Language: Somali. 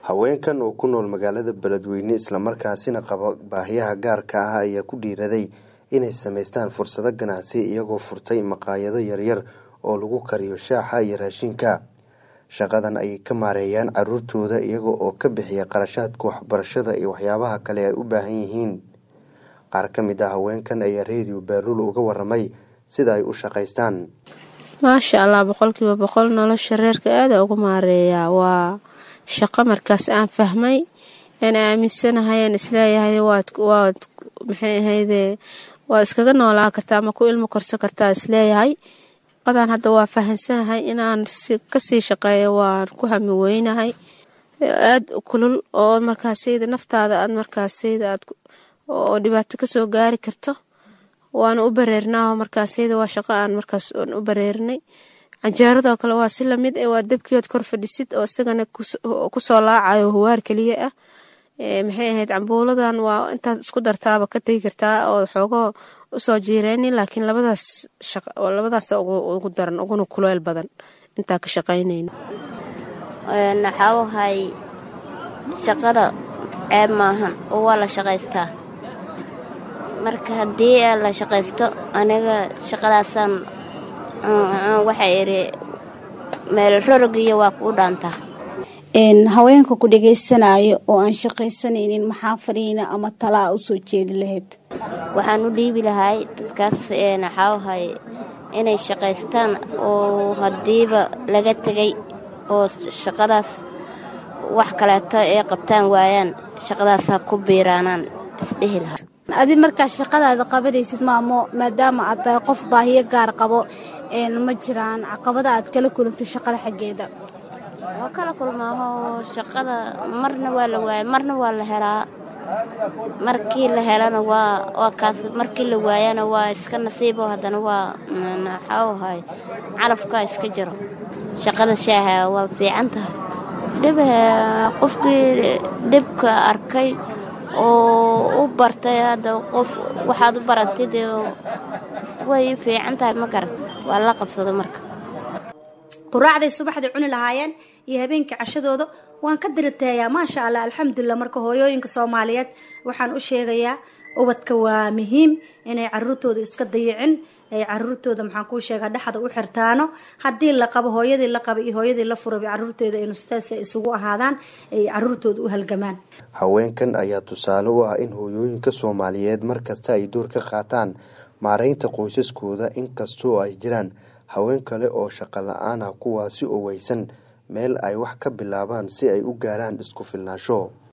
haweenkan oo ku nool magaalada Beledweyne isla markaasina qaba baahiyaha gaarka ah ayaa ku dhiiraday inay sameystaan fursado ganacsi iyagoo furtay maqaayado yaryar oo lagu kariyo shaaha iyo raashinka. Shaqadan ay ka maareeyaan caruurtooda iyaga oo ka bixiya qarashaadka waxbarashada iyo waxyaabaha kale ay u baahan yihiin. Qaar ka mid ah haweenkan ayaa Radio Beerul uga waramay sida ay u shaqaystaan. Maasha Allah, boqolkiiba boqol nolosha reerka aad ugu maareeyaa. Waa shaqo markaas aan fahmay in aaminsanahay isleeyahay waad maxay ahayd waa iskaga noolaa kartaa ama ku ilmo korso kartaa isleeyahay. Qadan hadda waa fahansanahay inaan kasii shaqeeyo waan ku hami weynahay. Aad kulul oo markaasayda naftaada aad markaasayda aad oo dhibaato ka soo gaari karto. waan u bareernaa markaasayda waa shaqo aan markaas u bareernay. Canjeerada kale waa si lamid ah waa dabkiyood kor fadhisid oo isagana ku soo laacayo huwaar kaliya ah. Maxay ahayd cambuuladan waa inta isku dartaaba ka tagi kartaa oo xogo u soo jiireen laakiin labadaas ugu daran ugu kuleel badan inta ka shaqeynayna. Naxawahay shaqada ceeb maahan oo waa la shaqaystaa. Marka hadii la shaqaysto aniga shaqadaasan waxay iri meel rorogiyo waa ku dhaanta. Haweenka ku dhageysanayo oo aan shaqaysanaynin maxaa fariina ama tala u soo jeedi lahayd? Waxaan u dhiibi lahay dadkaas naxawahay inay shaqaystaan oo hadiiba laga tagay oo shaqadaas wax kale ay qabtaan waayaan shaqadaas ku biiraanaan isdhihi lahaa. Adi markaa shaqadaada qabanaysid maadaama aad tahay qof baahiyo gaar qabo ma jiraan caqabada aad kala kulantay shaqada xageeda? Waa kala kulmaa shaqada marna waa la waayay marna waa la helaa. Markii la helana waa kaas markii la waayana waa iska nasiib oo hadana waa naxawahay calafka iska jiro. Shaqada shaaha waa fiican tahay. Qofkii dibka arkay oo u bartay hada qof waxaad u baratid way fiican tahay ma garan waa la qabsado marka. Quraacday subaxdii cuni lahaayeen iyo habeenkii cashadooda waan ka dirtayaa maasha Allah alxamdulillah. Marka hooyooyinka Soomaaliyeed waxaan u sheegayaa ubadka waa muhiim inay caruurtooda iska dayicin ay caruurtooda maxaan ku sheegaa dhaxda u xirtaano hadii la qabo hooyadii la qabo iyo hooyadii la furo caruurtooda inuu staas isugu ahaadaan ay caruurtooda u halgamaan. Haweenkan ayaa tusaale u ah in hooyooyinka Soomaaliyeed markasta ay door ka qaataan maareynta qoysaskooda inkastoo ay jiraan haween kale oo shaqo la'aan ah kuwaasi oo waysan meel ay wax ka bilaabaan si ay u gaaraan isku filnaansho.